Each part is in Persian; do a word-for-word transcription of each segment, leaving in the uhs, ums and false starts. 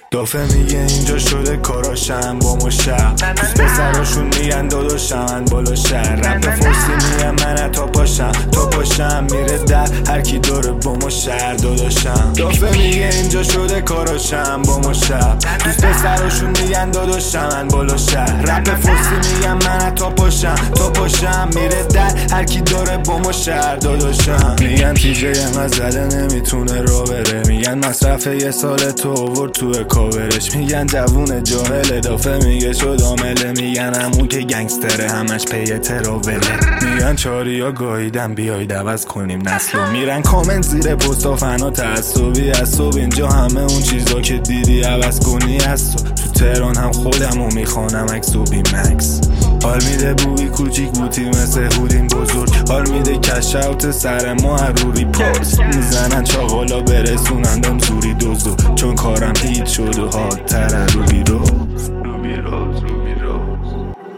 دافه میگه اینجا شده کاراشم با مشب، دوست پسراشون میگن داداشم بالا شهر. رپ فارسی میگن من تا پاشم تا پاشم میره در هر کی داره با ما شهر داداشم. دافه میگه اینجا شده کاراشم با مشب، دوست پسراشون میگن داداشم بالا شهر. رپ فارسی میگن من تا پاشم تا پاشم میره در هر کی داره با ما شهر داداشم. میگن تیجه انقدر زده نمیتونه را بره، میگن مصرف یه سال تو آورد تو کاورش، میگن جوون جاهل. دافه میگه شد عامله، میگن همون که گنگستره همش پی تراوله. میگن چاریا گاییدن بیایید عوض کنیم نسلو، میرن کامنت زیر پستا فنا تعصبی از صبح. اینجا همه اون چیزا که دیدی عوض کنی از تو. تو تهران هم خودمو میخوانم اکس و بی مکس. حال میده بوی کوچیک بوتی مثل هودین بزرگ، حال میده کش اوت سر ما روری پاس. میزنن چاقالا برسونندم زوری دوزو، چون کارم هیت شد و حال تر روبی روز روبی روز روبی روز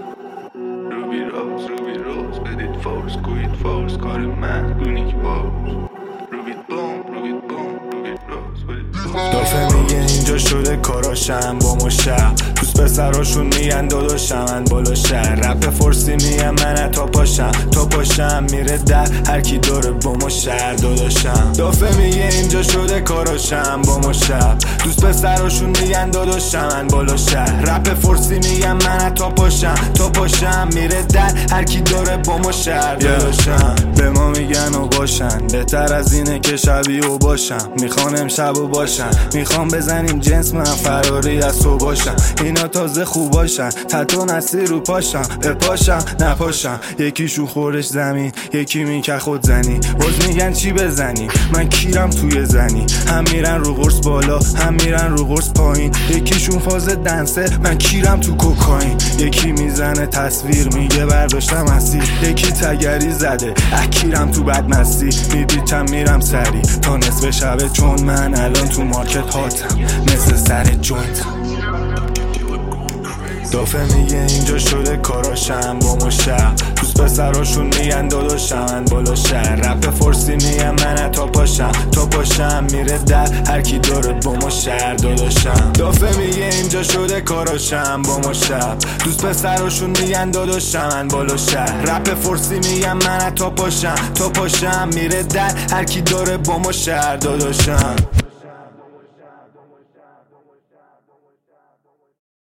روبی روز روبی روز بدید فورس کوید فورس کار من گونیک باز روبی بوم روبی بوم روبی روز بدید. دافه میگه اینجا شده کاراشم با مشب، دوست پسراشون میگن داداشم بالا شهر. رپ فارسی میگن من تا پاشم تا پاشم میره در هر کی داره با ما شهر داداشم. دافه میگه اینجا شده کاراشم با مشب، دوست پسراشون میگن داداشم بالا شهر. رپ فارسی میگن من تا پاشم تا پاشم میره در هر کی داره با ما شهر داداشم. به ما میگن و باشن بهتر از اینه که شبیه و باشم، میخوان امشب و باشن، میخوام بزنیم جنس من فراری از تو باشم. اینا تازه خوب باشن تتو نسی رو پاشم بپاشم نپاشم. یکیشون خورش زمین یکی میکه خود زنی، باز میگن چی بزنی من کیرم توی زنی. هم میرن رو قرص بالا هم میرن رو قرص پایین، یکیشون فاز دنسه من کیرم تو کوکائین. یکی میزنه تصویر میگه برداشتم مسیر، یکی تگری زده اکیرم تو بدمستی. میبیچم میرم سری تا نصف شبه، چون من الان تو مارکت هاتم مثل سر جوینتم. دافه میگه اینجا شده کاراشم با مشب، دوست پسراشون میگن داداشم بالا شهر. رپ فارسی میگن من تا پاشم تا پاشم میره در هر کی داره با ما شهر داداشم. دافه میگه اینجا شده کاراشم با مشب، دوست پسراشون میگن داداشم بالا شهر. رپ فارسی میگن من تا پاشم تا پاشم میره در هر کی داره با ما شهر داداشم.